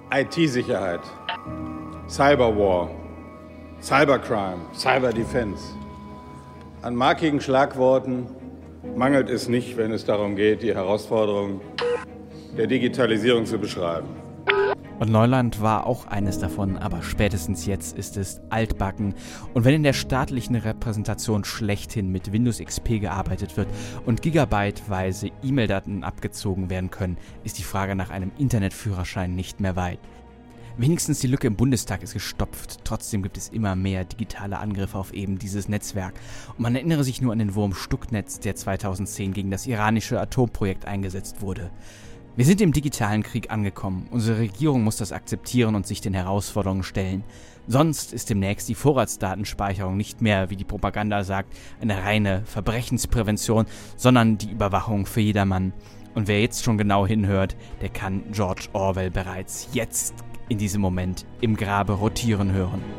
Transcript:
IT-Sicherheit, Cyberwar, Cybercrime, Cyberdefense. An markigen Schlagworten mangelt es nicht, wenn es darum geht, die Herausforderungen der Digitalisierung zu beschreiben. Und Neuland war auch eines davon, aber spätestens jetzt ist es altbacken. Und wenn in der staatlichen Repräsentation schlechthin mit Windows XP gearbeitet wird und gigabyteweise E-Mail-Daten abgezogen werden können, ist die Frage nach einem Internetführerschein nicht mehr weit. Wenigstens die Lücke im Bundestag ist gestopft, trotzdem gibt es immer mehr digitale Angriffe auf eben dieses Netzwerk. Und man erinnere sich nur an den Wurm Stuxnet, der 2010 gegen das iranische Atomprojekt eingesetzt wurde. Wir sind im digitalen Krieg angekommen. Unsere Regierung muss das akzeptieren und sich den Herausforderungen stellen. Sonst ist demnächst die Vorratsdatenspeicherung nicht mehr, wie die Propaganda sagt, eine reine Verbrechensprävention, sondern die Überwachung für jedermann. Und wer jetzt schon genau hinhört, der kann George Orwell bereits jetzt in diesem Moment im Grabe rotieren hören.